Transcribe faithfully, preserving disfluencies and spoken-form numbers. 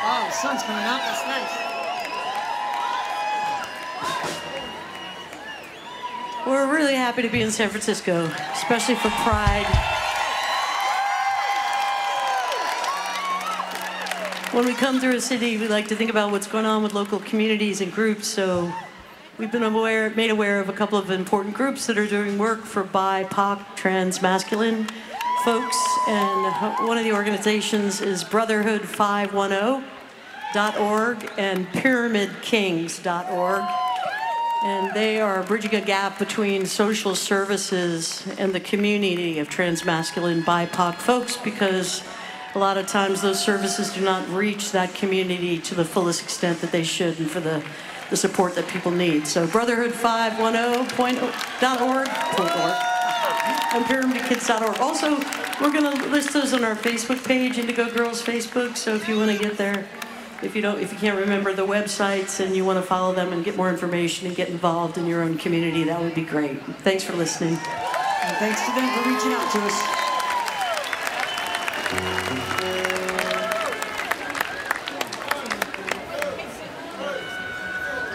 Oh, the sun's coming out. That's nice. We're really happy to be in San Francisco, especially for Pride. When we come through a city, we like to think about what's going on with local communities and groups. So we've been aware, made aware of a couple of important groups that are doing work for B I P O C, trans masculine folks. And one of the organizations is Brotherhood five ten dot org and Pyramid Kings dot org. And they are bridging a gap between social services and the community of transmasculine B I P O C folks, because a lot of times those services do not reach that community to the fullest extent that they should, and for the, the support that people need. So Brotherhood five ten dot org and Pyramid Kids dot org. Also, we're going to list those on our Facebook page, Indigo Girls Facebook, so if you want to get there, if you don't, if you can't remember the websites and you want to follow them and get more information and get involved in your own community, that would be great. Thanks for listening. And thanks to them for reaching out to us.